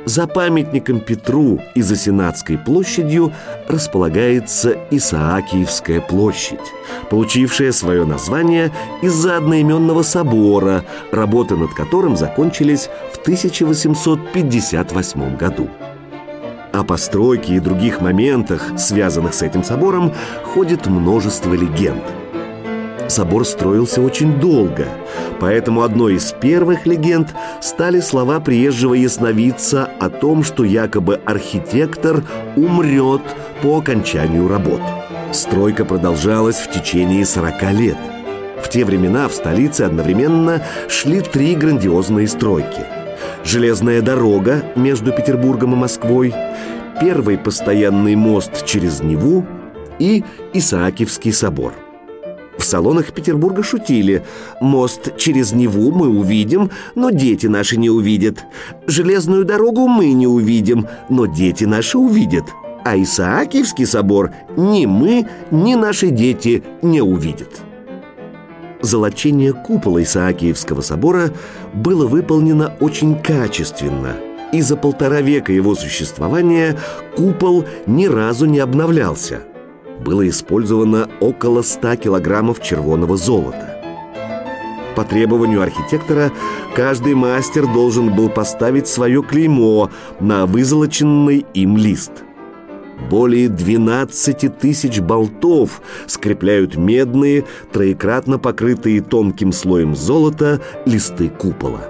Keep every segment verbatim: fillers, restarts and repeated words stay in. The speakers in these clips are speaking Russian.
За памятником Петру и за Сенатской площадью располагается Исаакиевская площадь, получившая свое название из-за одноименного собора, работы над которым закончились в тысяча восемьсот пятьдесят восьмом году. О постройке и других моментах, связанных с этим собором, ходит множество легенд. Собор строился очень долго, поэтому одной из первых легенд стали слова приезжего ясновидца о том, что якобы архитектор умрет по окончанию работ. Стройка продолжалась в течение сорока лет. В те времена в столице одновременно шли три грандиозные стройки: железная дорога между Петербургом и Москвой, первый постоянный мост через Неву и Исаакиевский собор. В салонах Петербурга шутили: мост через Неву мы увидим, но дети наши не увидят. Железную дорогу мы не увидим, но дети наши увидят. А Исаакиевский собор ни мы, ни наши дети не увидят. Золочение купола Исаакиевского собора было выполнено очень качественно, и за полтора века его существования купол ни разу не обновлялся. Было использовано около ста килограммов червонного золота. По требованию архитектора каждый мастер должен был поставить свое клеймо на вызолоченный им лист. Более двенадцати тысяч болтов скрепляют медные, троекратно покрытые тонким слоем золота листы купола.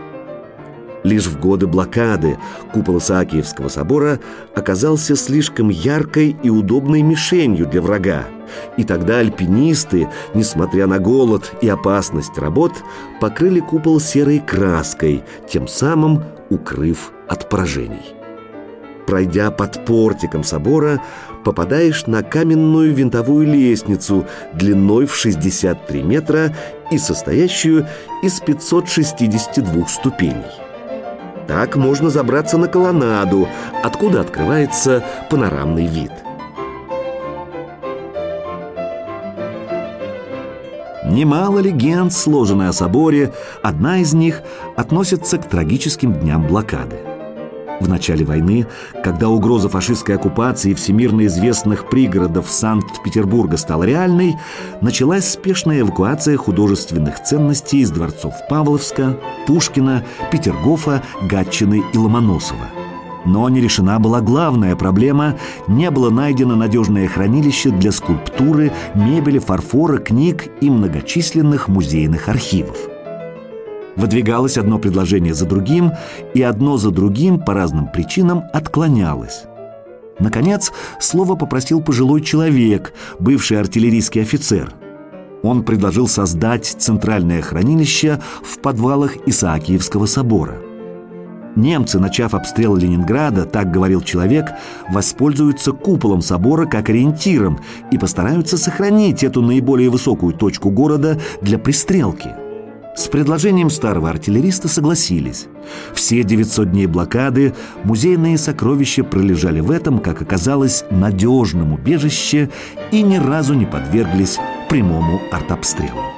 Лишь в годы блокады купол Исаакиевского собора оказался слишком яркой и удобной мишенью для врага, и тогда альпинисты, несмотря на голод и опасность работ, покрыли купол серой краской, тем самым укрыв от поражений. Пройдя под портиком собора, попадаешь на каменную винтовую лестницу длиной в шестьдесят три метра и состоящую из пятисот шестидесяти двух ступеней. Так можно забраться на колоннаду, откуда открывается панорамный вид. Немало легенд сложено о соборе. Одна из них относится к трагическим дням блокады. В начале войны, когда угроза фашистской оккупации всемирно известных пригородов Санкт-Петербурга стала реальной, началась спешная эвакуация художественных ценностей из дворцов Павловска, Пушкина, Петергофа, Гатчины и Ломоносова. Но не решена была главная проблема: не было найдено надежное хранилище для скульптуры, мебели, фарфора, книг и многочисленных музейных архивов. Выдвигалось одно предложение за другим, и одно за другим по разным причинам отклонялось. Наконец, слово попросил пожилой человек, бывший артиллерийский офицер. Он предложил создать центральное хранилище в подвалах Исаакиевского собора. Немцы, начав обстрел Ленинграда, так говорил человек, воспользуются куполом собора как ориентиром и постараются сохранить эту наиболее высокую точку города для пристрелки. С предложением старого артиллериста согласились. Все девятьсот дней блокады музейные сокровища пролежали в этом, как оказалось, надежном убежище и ни разу не подверглись прямому артобстрелу.